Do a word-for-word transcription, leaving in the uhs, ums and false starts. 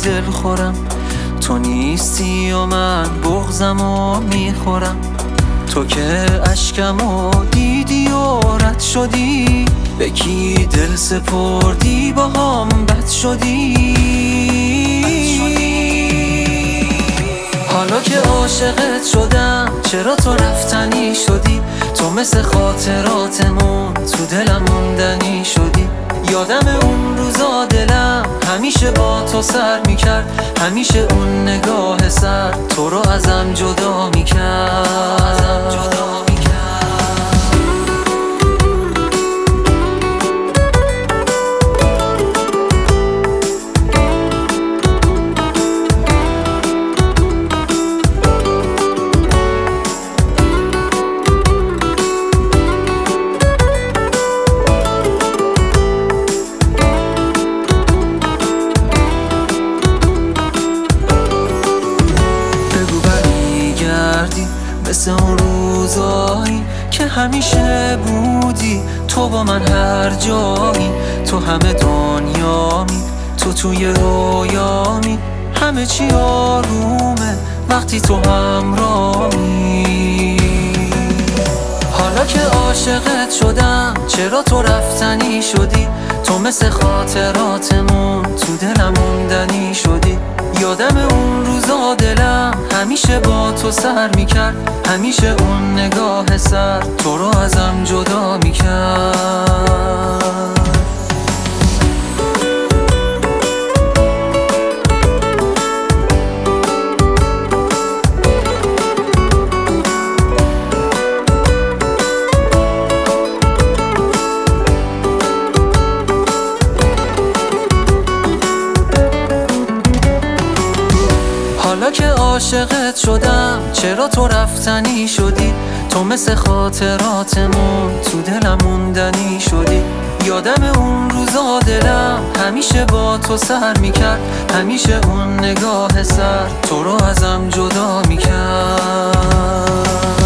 دل خورم. تو نیستی و من بغضمو میخورم. تو که اشکمو دیدی و رد شدی، به کی دل سپردی با هم بد شدی. حالا که عاشقت شدم چرا تو رفتنی شدی؟ تو مثل خاطراتمون تو دلم موندنی شدی. یادم اون روزا دلم همیشه با تو سر میکرد، همیشه اون نگاه سر تو رو ازم جدا میکرد. مثل اون روزایی که همیشه بودی، تو با من هر جایی، تو همه دنیامی، تو توی رویامی، همه چی آرومه وقتی تو همراهی. حالا که عاشقت شدم چرا تو رفتنی شدی؟ تو مثل خاطراتمون تو دلم موندنی شدی. یادم اون روزا دلم همیشه با تو سر میکرد، همیشه اون نگاه سر تو رو ازم جدا میکرد. حالا که عاشقت شدم چرا تو رفتنی شدی؟ تو مثل خاطراتمون تو دلم موندنی شدی. یادم اون روزا دلم همیشه با تو سر میکرد، همیشه اون نگاه سر تو رو ازم جدا میکرد.